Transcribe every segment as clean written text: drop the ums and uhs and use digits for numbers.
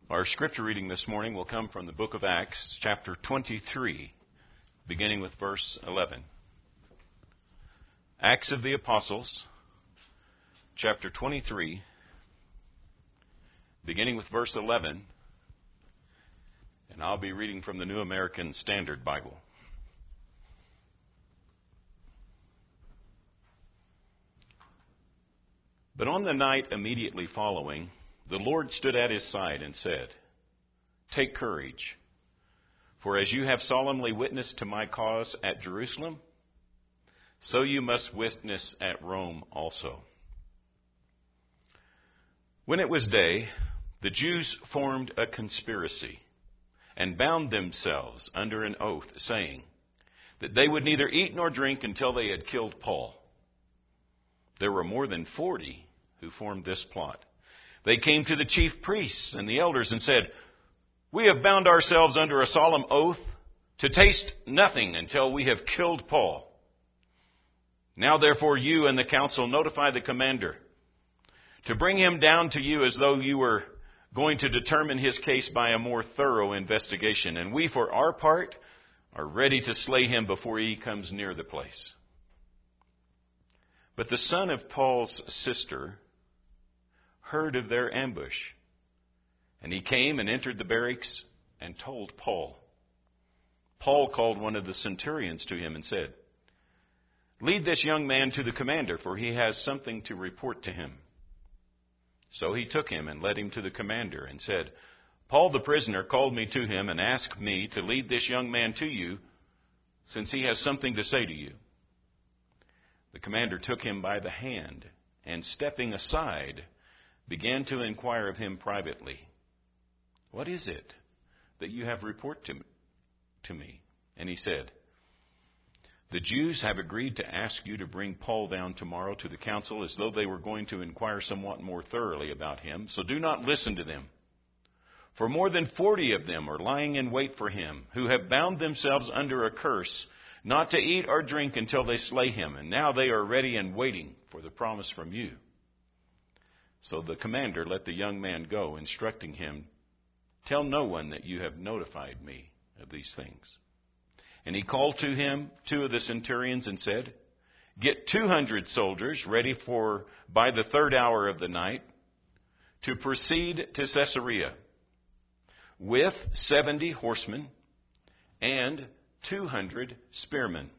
Our scripture reading this morning will come from the book of Acts, chapter 23, beginning with verse 11. Acts of the Apostles, chapter 23, beginning with verse 11, and I'll be reading from the New American Standard Bible. But on the night immediately following, the Lord stood at his side and said, "Take courage, for as you have solemnly witnessed to my cause at Jerusalem, so you must witness at Rome also." When it was day, the Jews formed a conspiracy and bound themselves under an oath, saying that they would neither eat nor drink until they had killed Paul. There were more than 40 who formed this plot. They came to the chief priests and the elders and said, "We have bound ourselves under a solemn oath to taste nothing until we have killed Paul. Now therefore you and the council notify the commander to bring him down to you as though you were going to determine his case by a more thorough investigation. And we, for our part, are ready to slay him before he comes near the place." But the son of Paul's sister heard of their ambush, and he came and entered the barracks and told Paul. Paul called one of the centurions to him and said, "Lead this young man to the commander, for he has something to report to him." So he took him and led him to the commander and said, "Paul the prisoner called me to him and asked me to lead this young man to you, since he has something to say to you." The commander took him by the hand and, stepping aside, began to inquire of him privately, "What is it that you have reported to me?" And he said, "The Jews have agreed to ask you to bring Paul down tomorrow to the council as though they were going to inquire somewhat more thoroughly about him. So do not listen to them. For more than 40 of them are lying in wait for him, who have bound themselves under a curse not to eat or drink until they slay him. And now they are ready and waiting for the promise from you." So the commander let the young man go, instructing him, "Tell no one that you have notified me of these things." And he called to him 2 of the centurions and said, "Get 200 soldiers ready by the 3rd hour of the night to proceed to Caesarea with 70 horsemen and 200 spearmen."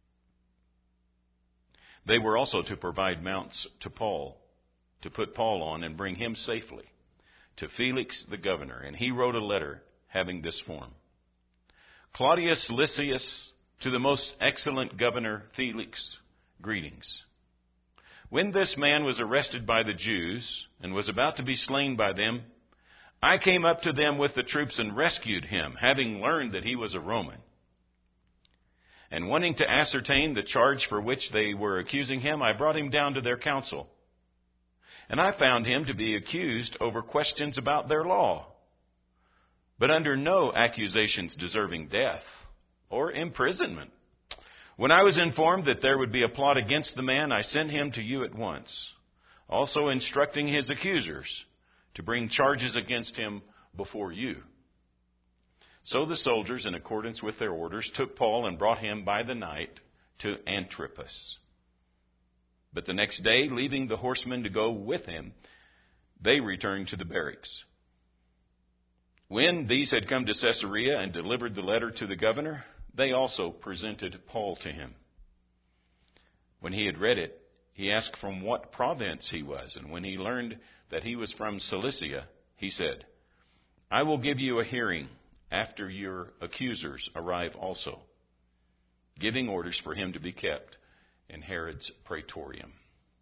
They were also to provide mounts to put Paul on and bring him safely to Felix the governor. And he wrote a letter having this form: "Claudius Lysias, to the most excellent governor Felix, greetings. When this man was arrested by the Jews and was about to be slain by them, I came up to them with the troops and rescued him, having learned that he was a Roman. And wanting to ascertain the charge for which they were accusing him, I brought him down to their council. And I found him to be accused over questions about their law, but under no accusations deserving death or imprisonment. When I was informed that there would be a plot against the man, I sent him to you at once, also instructing his accusers to bring charges against him before you." So the soldiers, in accordance with their orders, took Paul and brought him by the night to Antipatris. But the next day, leaving the horsemen to go with him, they returned to the barracks. When these had come to Caesarea and delivered the letter to the governor, they also presented Paul to him. When he had read it, he asked from what province he was, and when he learned that he was from Cilicia, he said, "I will give you a hearing after your accusers arrive also," giving orders for him to be kept in Herod's praetorium.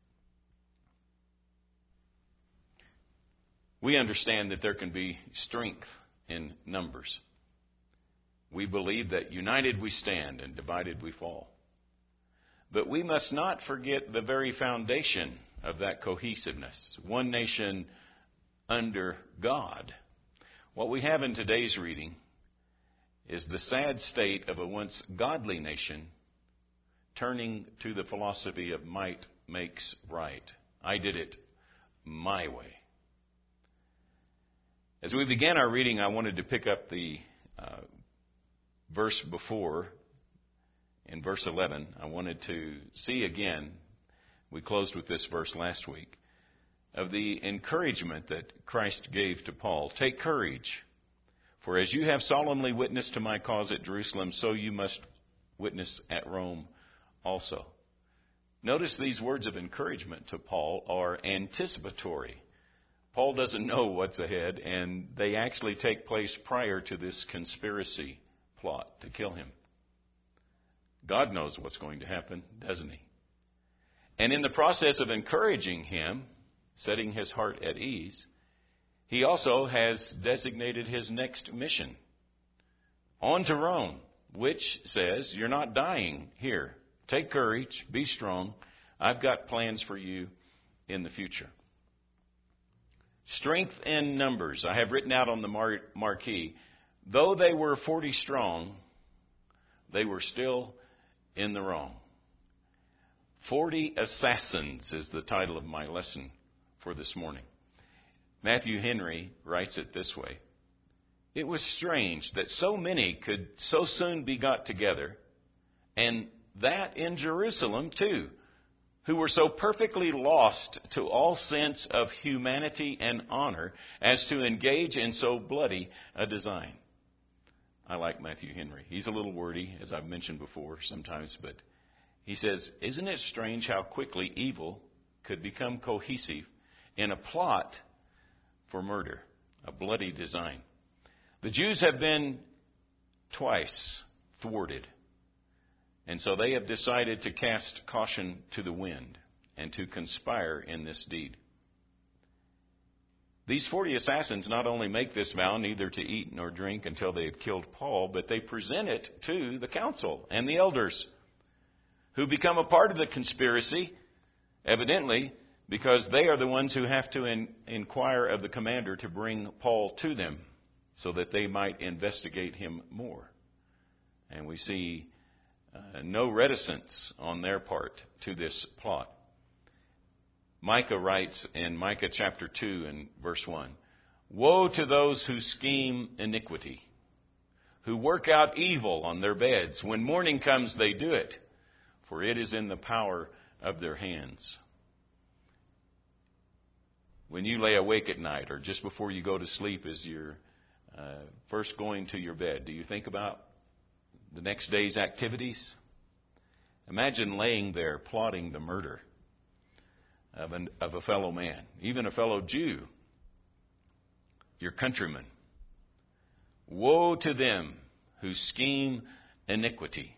We understand that there can be strength in numbers. We believe that united we stand and divided we fall. But we must not forget the very foundation of that cohesiveness, one nation under God. What we have in today's reading is the sad state of a once godly nation turning to the philosophy of might makes right. I did it my way. As we began our reading, I wanted to pick up the verse before, in verse 11. I wanted to see again, we closed with this verse last week, of the encouragement that Christ gave to Paul. Take courage, for as you have solemnly witnessed to my cause at Jerusalem, so you must witness at Rome also. Notice these words of encouragement to Paul are anticipatory. Paul doesn't know what's ahead, and they actually take place prior to this conspiracy plot to kill him. God knows what's going to happen, doesn't he? And in the process of encouraging him, setting his heart at ease, he also has designated his next mission. On to Rome, which says, you're not dying here. Take courage, be strong. I've got plans for you in the future. Strength in numbers. I have written out on the marquee, though they were 40 strong, they were still in the wrong. 40 assassins is the title of my lesson for this morning. Matthew Henry writes it this way. It was strange that so many could so soon be got together, and that in Jerusalem too, who were so perfectly lost to all sense of humanity and honor as to engage in so bloody a design. I like Matthew Henry. He's a little wordy, as I've mentioned before sometimes, but he says, isn't it strange how quickly evil could become cohesive in a plot for murder, a bloody design? The Jews have been twice thwarted. And so they have decided to cast caution to the wind and to conspire in this deed. These 40 assassins not only make this vow neither to eat nor drink until they have killed Paul, but they present it to the council and the elders who become a part of the conspiracy, evidently, because they are the ones who have to inquire of the commander to bring Paul to them so that they might investigate him more. And we see no reticence on their part to this plot. Micah writes in Micah chapter 2 and verse 1, woe to those who scheme iniquity, who work out evil on their beds. When morning comes, they do it, for it is in the power of their hands. When you lay awake at night or just before you go to sleep as you're first going to your bed, do you think about the next day's activities? Imagine laying there plotting the murder of a fellow man, even a fellow Jew, your countryman. Woe to them who scheme iniquity.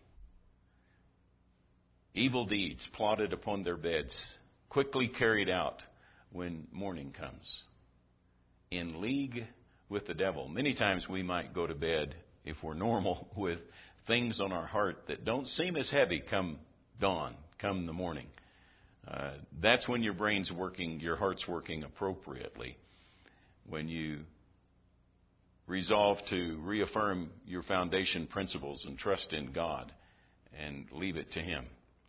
Evil deeds plotted upon their beds, quickly carried out when morning comes. In league with the devil. Many times we might go to bed, if we're normal, with things on our heart that don't seem as heavy come dawn, come the morning. That's when your brain's working, your heart's working appropriately. When you resolve to reaffirm your foundation principles and trust in God and leave it to Him.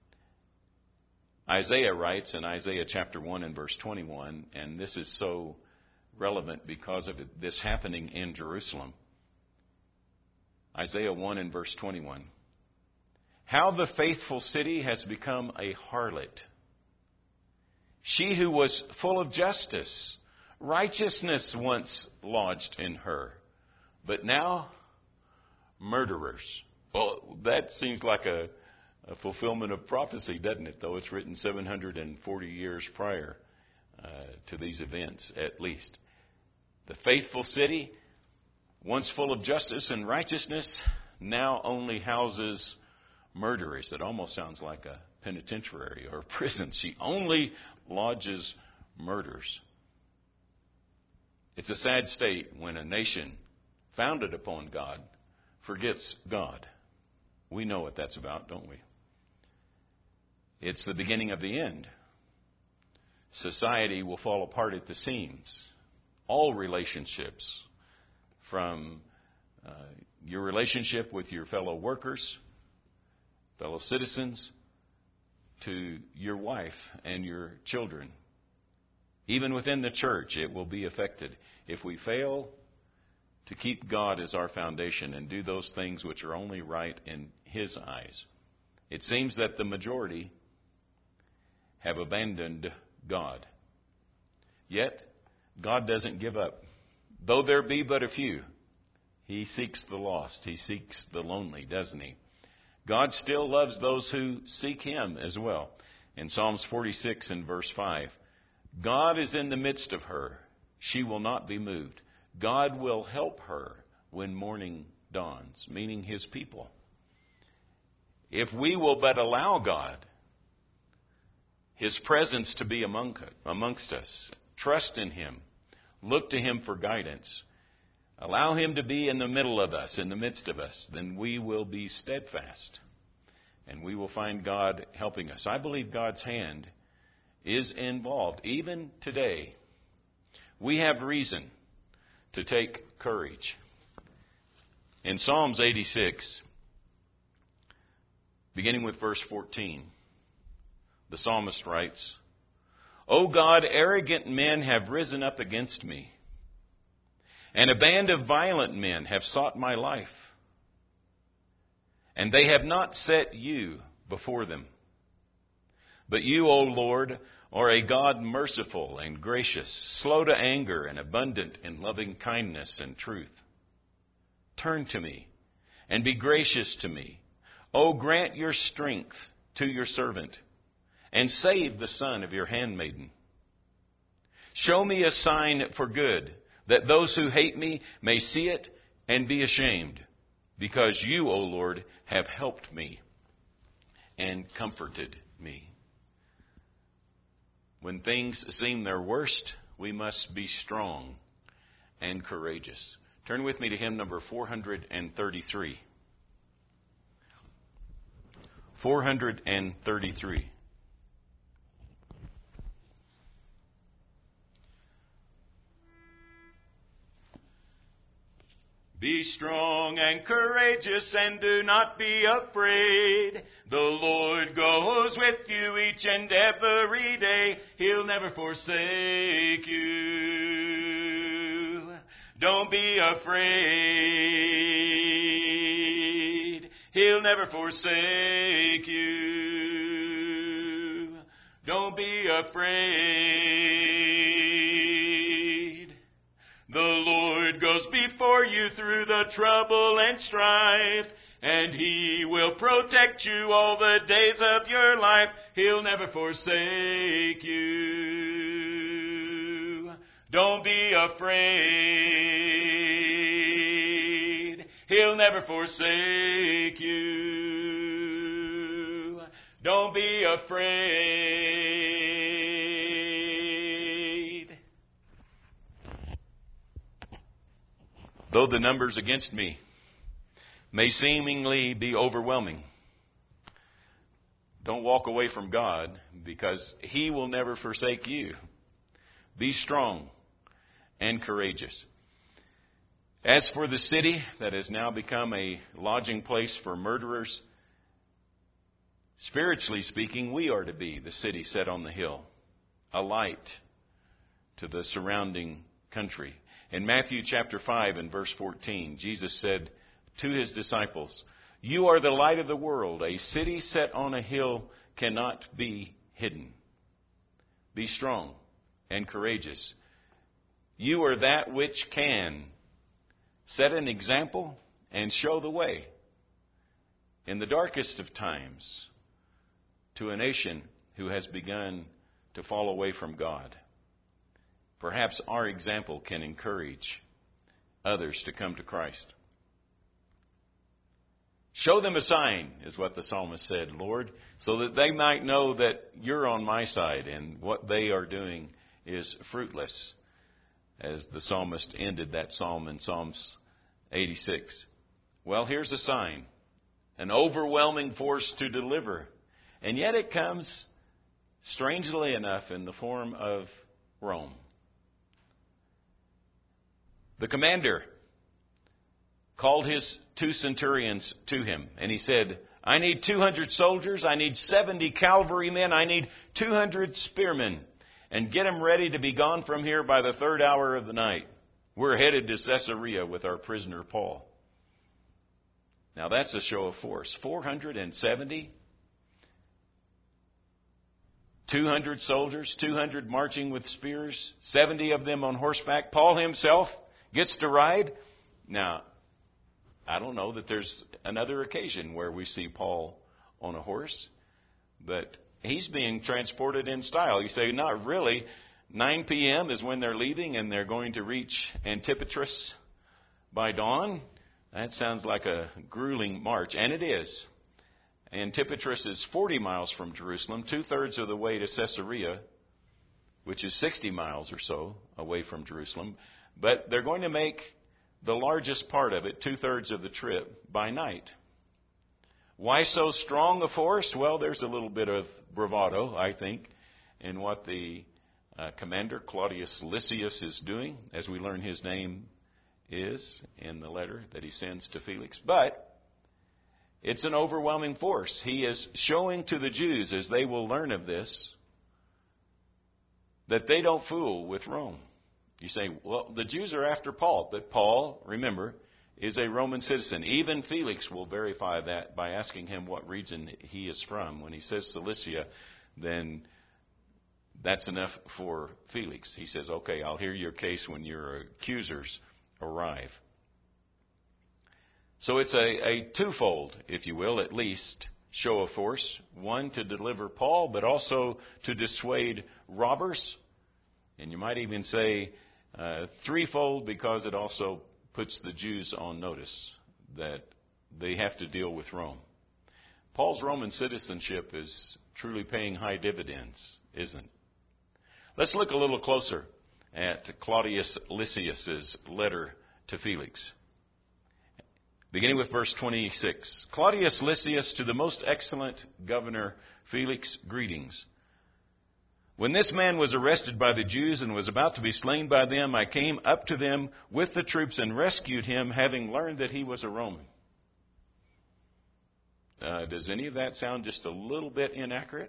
Isaiah writes in Isaiah chapter 1 and verse 21, and this is so relevant because of this happening in Jerusalem. Isaiah 1 and verse 21. How the faithful city has become a harlot. She who was full of justice, righteousness once lodged in her, but now murderers. Well, that seems like a fulfillment of prophecy, doesn't it? Though it's written 740 years prior to these events, at least. The faithful city, once full of justice and righteousness, now only houses murderers. It almost sounds like a penitentiary or a prison. She only lodges murders. It's a sad state when a nation founded upon God forgets God. We know what that's about, don't we? It's the beginning of the end. Society will fall apart at the seams. All relationships, from your relationship with your fellow workers, fellow citizens, to your wife and your children. Even within the church, it will be affected. If we fail to keep God as our foundation and do those things which are only right in His eyes. It seems that the majority have abandoned God. Yet, God doesn't give up. Though there be but a few, He seeks the lost. He seeks the lonely, doesn't He? God still loves those who seek Him as well. In Psalms 46 and verse 5, God is in the midst of her. She will not be moved. God will help her when morning dawns, meaning His people. If we will but allow God, His presence to be amongst us, trust in Him, look to Him for guidance, allow Him to be in the middle of us, in the midst of us, then we will be steadfast. And we will find God helping us. I believe God's hand is involved. Even today, we have reason to take courage. In Psalms 86, beginning with verse 14, the psalmist writes, O God, arrogant men have risen up against me, and a band of violent men have sought my life. And they have not set you before them. But you, O Lord, are a God merciful and gracious, slow to anger and abundant in loving kindness and truth. Turn to me and be gracious to me. O grant your strength to your servant and save the son of your handmaiden. Show me a sign for good, that those who hate me may see it and be ashamed. Because you, O Lord, have helped me and comforted me. When things seem their worst, we must be strong and courageous. Turn with me to hymn number 433. 433. Be strong and courageous and do not be afraid. The Lord goes with you each and every day. He'll never forsake you. Don't be afraid. He'll never forsake you. Don't be afraid. The Lord goes before you through the trouble and strife, and He will protect you all the days of your life. He'll never forsake you. Don't be afraid. He'll never forsake you. Don't be afraid. Though the numbers against me may seemingly be overwhelming, don't walk away from God, because He will never forsake you. Be strong and courageous. As for the city that has now become a lodging place for murderers, spiritually speaking, we are to be the city set on the hill, a light to the surrounding country. In Matthew chapter 5 and verse 14, Jesus said to His disciples, "You are the light of the world. A city set on a hill cannot be hidden." Be strong and courageous. You are that which can set an example and show the way in the darkest of times to a nation who has begun to fall away from God. Perhaps our example can encourage others to come to Christ. Show them a sign, is what the psalmist said, Lord, so that they might know that you're on my side and what they are doing is fruitless, as the psalmist ended that psalm in Psalms 86. Well, here's a sign, an overwhelming force to deliver, and yet it comes, strangely enough, in the form of Rome. The commander called his 2 centurions to him, and he said, I need 200 soldiers, I need 70 cavalrymen, I need 200 spearmen, and get them ready to be gone from here by the 3rd hour of the night. We're headed to Caesarea with our prisoner Paul. Now that's a show of force. 470, 200 soldiers, 200 marching with spears, 70 of them on horseback. Paul himself gets to ride. Now, I don't know that there's another occasion where we see Paul on a horse, but he's being transported in style. You say, not really. 9 p.m. is when they're leaving, and they're going to reach Antipatris by dawn. That sounds like a grueling march, and it is. Antipatris is 40 miles from Jerusalem, 2/3 of the way to Caesarea, which is 60 miles or so away from Jerusalem. But they're going to make the largest part of it, 2/3 of the trip, by night. Why so strong a force? Well, there's a little bit of bravado, I think, in what the commander, Claudius Lysias, is doing, as we learn his name is in the letter that he sends to Felix. But it's an overwhelming force. He is showing to the Jews, as they will learn of this, that they don't fool with Rome. You say, well, the Jews are after Paul. But Paul, remember, is a Roman citizen. Even Felix will verify that by asking him what region he is from. When he says Cilicia, then that's enough for Felix. He says, okay, I'll hear your case when your accusers arrive. So it's a twofold, if you will, at least, show of force. One, to deliver Paul, but also to dissuade robbers. And you might even say threefold, because it also puts the Jews on notice that they have to deal with Rome. Paul's Roman citizenship is truly paying high dividends, isn't it? Let's look a little closer at Claudius Lysias' letter to Felix. Beginning with verse 26. Claudius Lysias, to the most excellent governor Felix, greetings. When this man was arrested by the Jews and was about to be slain by them, I came up to them with the troops and rescued him, having learned that he was a Roman. Does any of that sound just a little bit inaccurate?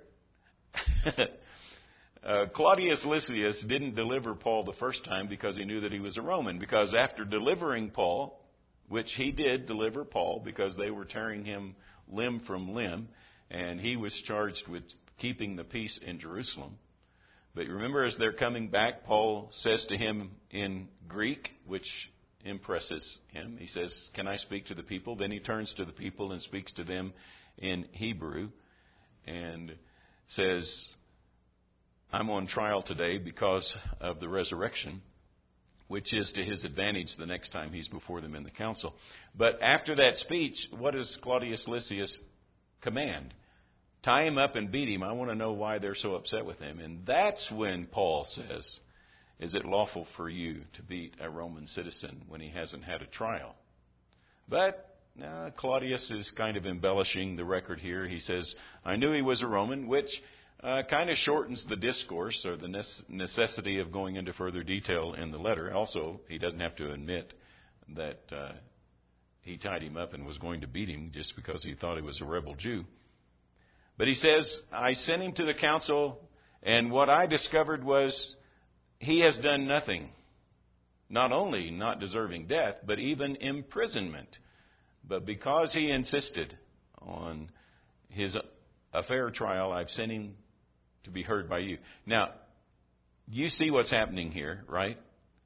Claudius Lysias didn't deliver Paul the first time because he knew that he was a Roman. Because after delivering Paul, which he did deliver Paul because they were tearing him limb from limb, and he was charged with keeping the peace in Jerusalem. But remember, as they're coming back, Paul says to him in Greek, which impresses him. He says, can I speak to the people? Then he turns to the people and speaks to them in Hebrew and says, I'm on trial today because of the resurrection, which is to his advantage the next time he's before them in the council. But after that speech, what does Claudius Lysias command? Tie him up and beat him. I want to know why they're so upset with him. And that's when Paul says, is it lawful for you to beat a Roman citizen when he hasn't had a trial? But Claudius is kind of embellishing the record here. He says, I knew he was a Roman, which kind of shortens the discourse or the necessity of going into further detail in the letter. Also, he doesn't have to admit that he tied him up and was going to beat him just because he thought he was a rebel Jew. But he says, I sent him to the council, and what I discovered was he has done nothing. Not only not deserving death, but even imprisonment. But because he insisted on a fair trial, I've sent him to be heard by you. Now, you see what's happening here, right?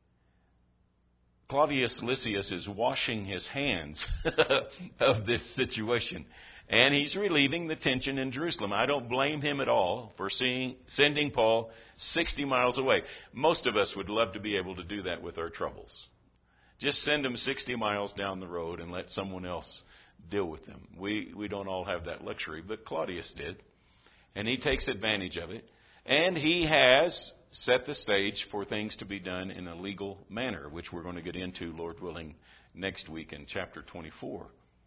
Claudius Lysias is washing his hands of this situation. And he's relieving the tension in Jerusalem. I don't blame him at all for sending Paul 60 miles away. Most of us would love to be able to do that with our troubles. Just send them 60 miles down the road and let someone else deal with them. We don't all have that luxury, but Claudius did. And he takes advantage of it. And he has set the stage for things to be done in a legal manner, which we're going to get into, Lord willing, next week in chapter 24.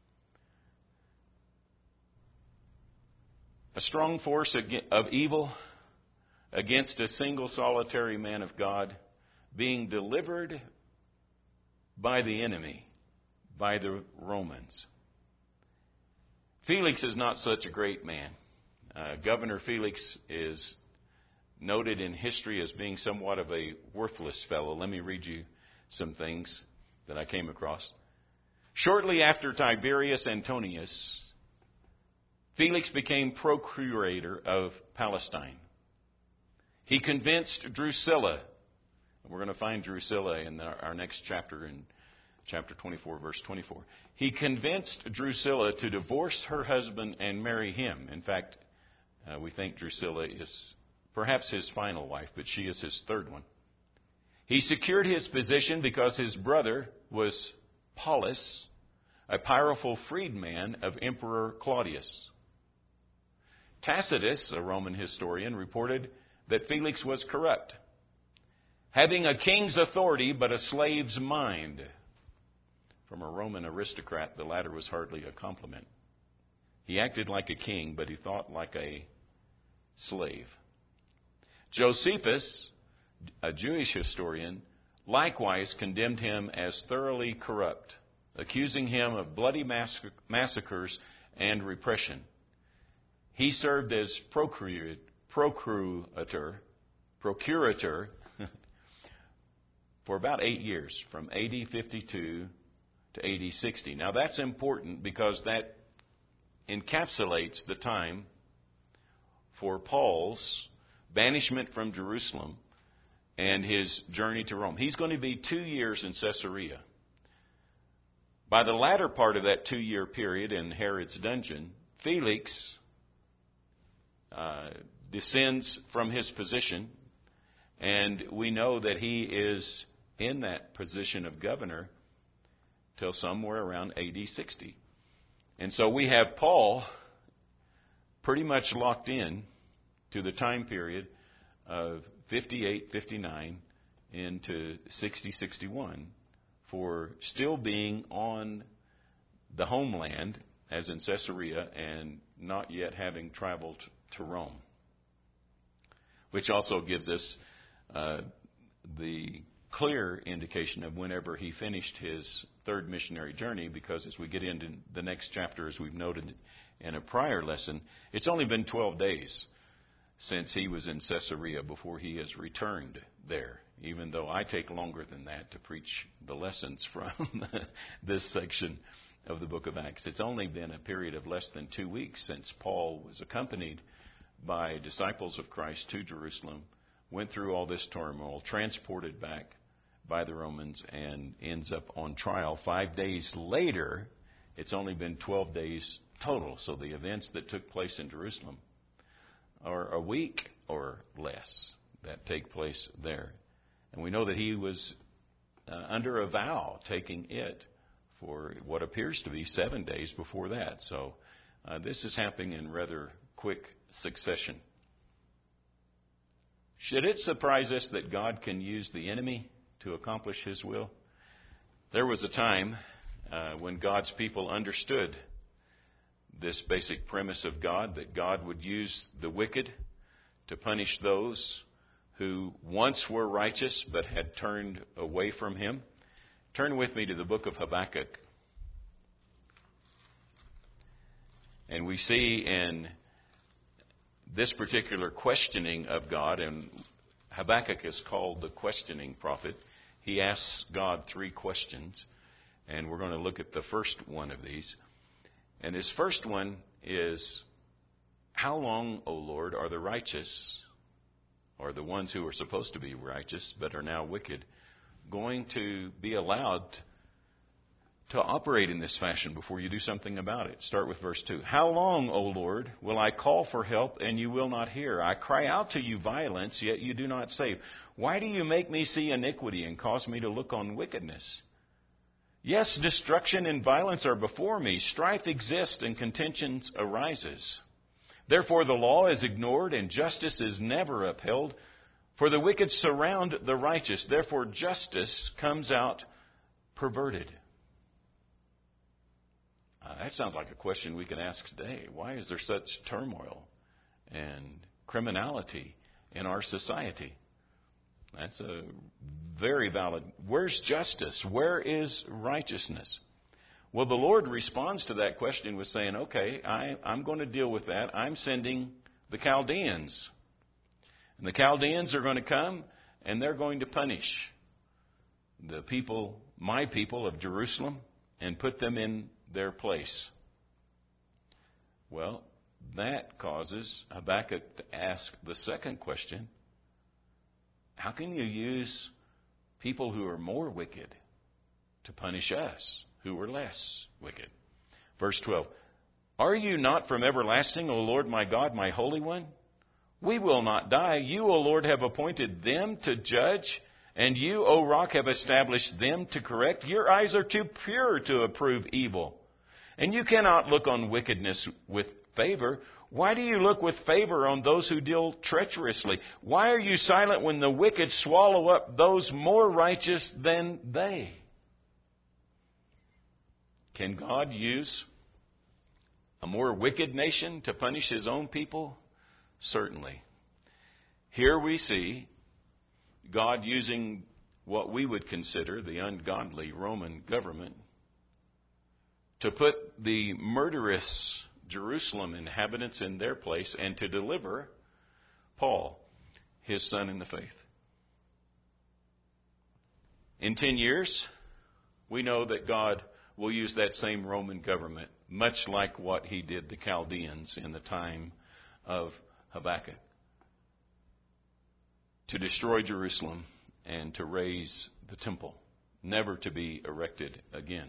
A strong force of evil against a single solitary man of God being delivered by the enemy, by the Romans. Felix is not such a great man. Governor Felix is noted in history as being somewhat of a worthless fellow. Let me read you some things that I came across. Shortly after Tiberius Antonius, Felix became procurator of Palestine. He convinced Drusilla. We're going to find Drusilla in our next chapter, in chapter 24, verse 24. He convinced Drusilla to divorce her husband and marry him. In fact, we think Drusilla is perhaps his final wife, but she is his third one. He secured his position because his brother was Paulus, a powerful freedman of Emperor Claudius. Tacitus, a Roman historian, reported that Felix was corrupt, having a king's authority but a slave's mind. From a Roman aristocrat, the latter was hardly a compliment. He acted like a king, but he thought like a slave. Josephus, a Jewish historian, likewise condemned him as thoroughly corrupt, accusing him of bloody massacres and repression. He served as procurator for about 8 years, from AD 52 to AD 60. Now that's important because that encapsulates the time for Paul's banishment from Jerusalem and his journey to Rome. He's going to be 2 years in Caesarea. By the latter part of that 2-year period in Herod's dungeon, Felix descends from his position, and we know that he is in that position of governor till somewhere around AD 60. And so we have Paul pretty much locked in to the time period of 58, 59 into 60, 61 for still being on the homeland, as in Caesarea, and not yet having traveled to Rome. Which also gives us the clear indication of whenever he finished his third missionary journey, because as we get into the next chapter, as we've noted in a prior lesson, it's only been 12 days since he was in Caesarea before he has returned there, even though I take longer than that to preach the lessons from this section of the book of Acts. It's only been a period of less than 2 weeks since Paul was accompanied by disciples of Christ to Jerusalem, went through all this turmoil, transported back by the Romans, and ends up on trial. 5 days later, it's only been 12 days total. So the events that took place in Jerusalem are a week or less that take place there. And we know that he was under a vow, taking it for what appears to be 7 days before that. So this is happening in rather quick succession. Should it surprise us that God can use the enemy to accomplish his will? There was a time when God's people understood this basic premise of God, that God would use the wicked to punish those who once were righteous but had turned away from him. Turn with me to the book of Habakkuk. And we see in this particular questioning of God, and Habakkuk is called the questioning prophet. He asks God 3 questions, and we're going to look at the first one of these. And his first one is, how long, O Lord, are the righteous, or the ones who are supposed to be righteous but are now wicked, going to be allowed to operate in this fashion before you do something about it? Start with verse 2. How long, O Lord, will I call for help and you will not hear? I cry out to you violence, yet you do not save. Why do you make me see iniquity and cause me to look on wickedness? Yes, destruction and violence are before me. Strife exists and contentions arises. Therefore the law is ignored and justice is never upheld. For the wicked surround the righteous. Therefore justice comes out perverted. That sounds like a question we can ask today. Why is there such turmoil and criminality in our society? That's a very valid. Where's justice? Where is righteousness? Well, the Lord responds to that question with saying, okay, I'm going to deal with that. I'm sending the Chaldeans. And the Chaldeans are going to come and they're going to punish the people, my people of Jerusalem, and put them in their place. Well, that causes Habakkuk to ask the second question: how can you use people who are more wicked to punish us who are less wicked? Verse 12, are you not from everlasting, O Lord my God, my Holy One? We will not die. You, O Lord, have appointed them to judge, and you, O Rock, have established them to correct. Your eyes are too pure to approve evil, and you cannot look on wickedness with favor. Why do you look with favor on those who deal treacherously? Why are you silent when the wicked swallow up those more righteous than they? Can God use a more wicked nation to punish His own people? Certainly. Here we see God using what we would consider the ungodly Roman government to put the murderous Jerusalem inhabitants in their place and to deliver Paul, his son in the faith. In 10 years, we know that God will use that same Roman government, much like what He did the Chaldeans in the time of Habakkuk, to destroy Jerusalem and to raise the temple, never to be erected again.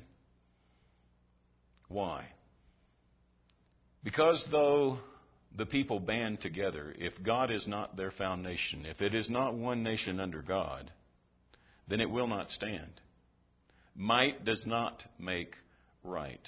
Why? Because though the people band together, if God is not their foundation, if it is not one nation under God, then it will not stand. Might does not make right,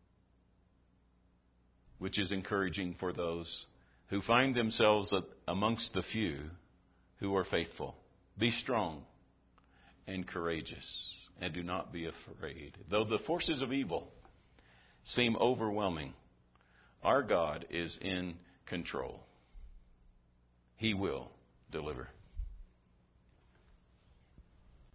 which is encouraging for those who find themselves amongst the few who are faithful. Be strong and courageous, and do not be afraid. Though the forces of evil seem overwhelming, our God is in control. He will deliver.